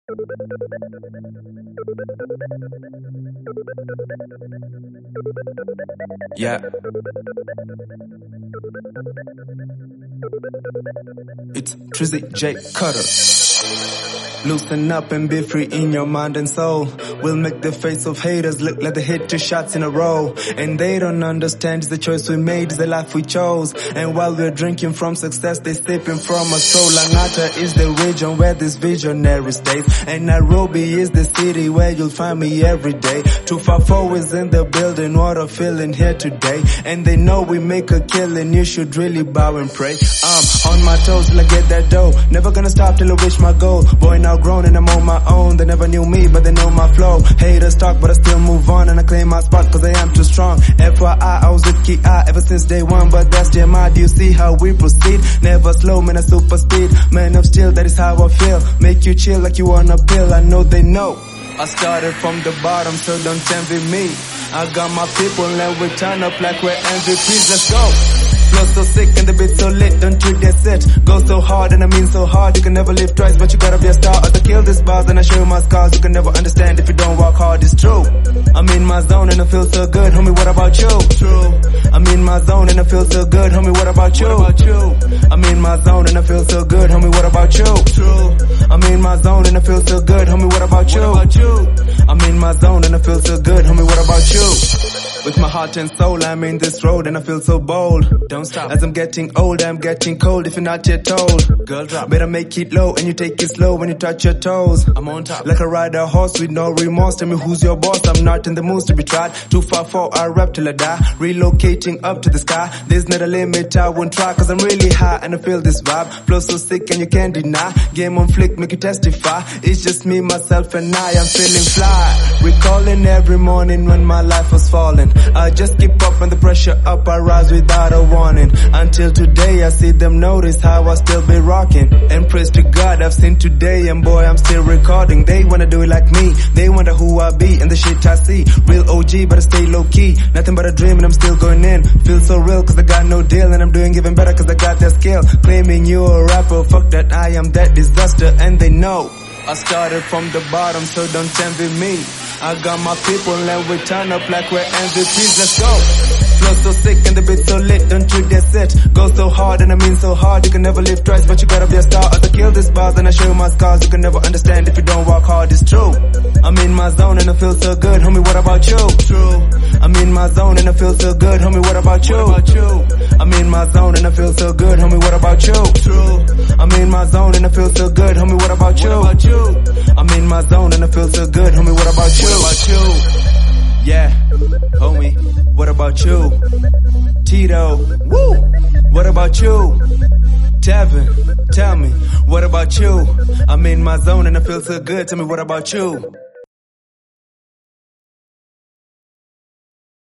Yeah. It's Trizzy J Cutter. Loosen up and be free in your mind and soul. We'll make the face of haters look like they hit 2 shots in a row. And they don't understand it's the choice we made, it's the life we chose. And while we're drinking from success, they sipping from a soul. Langata is the region where this visionary stays. And Nairobi is the city where you'll find me every day. 254 is in the building, what a feeling here today. And they know we make a killing, you should really bow and pray. I'm on my toes till I get that dough. Never gonna stop till I reach my goal. Boy, now grown and I'm on my own. They never knew me, but they know my flow. Haters talk, but I still move on and I claim my spot cause I am too strong. FYI, I was with Ki-I ever since day one, but that's JMI. Do you see how we proceed? Never slow, man, I super speed. Man of steel, that is how I feel. Make you chill like you on a pill, I know they know. I started from the bottom, so don't envy me. I got my people and we turn up like we're MVPs, let's go. Flow so sick and the beat so lit, don't you dare sit. Go so hard and I mean so hard, you can never live twice, but you gotta be a star. As I kill these bars and I show you my scars, you can never understand if you don't work hard, it's true. I'm in my zone and I feel so good, homie, what about you? True. I'm in my zone and I feel so good, homie, what about you? I'm in my zone and I feel so good, homie, what about you? True. I'm in my zone and I feel so good, homie, what about you? I'm in my zone and I feel so good, homie, what about you? With my heart and soul, I'm in this road and I feel so bold. Don't stop. As I'm getting older, I'm getting cold if you're not yet told. Girl drop. Better make it low and you take it slow when you touch your toes. I'm on top. Like a rider horse with no remorse. Tell me who's your boss, I'm not in the mood to be tried. 254, I rap till I die. Relocating up to the sky. There's not a limit, I won't try cause I'm really high and I feel this vibe. Flow so sick and you can't deny. Game on flick, make you testify. It's just me, myself and I'm feeling fly. Recalling every morning when my life was falling. I just keep up and the pressure up, I rise without a warning. Until today I see them notice how I still be rocking. And praise to God I've seen today and boy I'm still recording. They wanna do it like me, they wonder who I be and the shit I see. Real OG but I stay low key, nothing but a dream and I'm still going in. Feel so real cause I got no deal and I'm doing even better cause I got that skill. Claiming you a rapper, fuck that, I am that disaster and they know. I started from the bottom so don't envy me. I got my people and we turn up like we're MVPs, let's go. Flow so sick and the beat so lit, don't you dare sit. Go so hard and I mean so hard, you can never live twice, but you gotta be a star. As I kill these bars and I show you my scars, you can never understand if you don't work hard, it's true. I'm in my zone and I feel so good, homie, what about you? True. I'm in my zone and I feel so good, homie, what about you? I'm in my zone and I feel so good, homie, what about you? True. I'm in my zone and I feel so good, homie, what about you? I'm in my zone and I feel so good, homie, what about you? What about you? Yeah, homie, what about you? Tito, woo! What about you? Tevin, tell me, what about you? I'm in my zone and I feel so good, tell me what about you?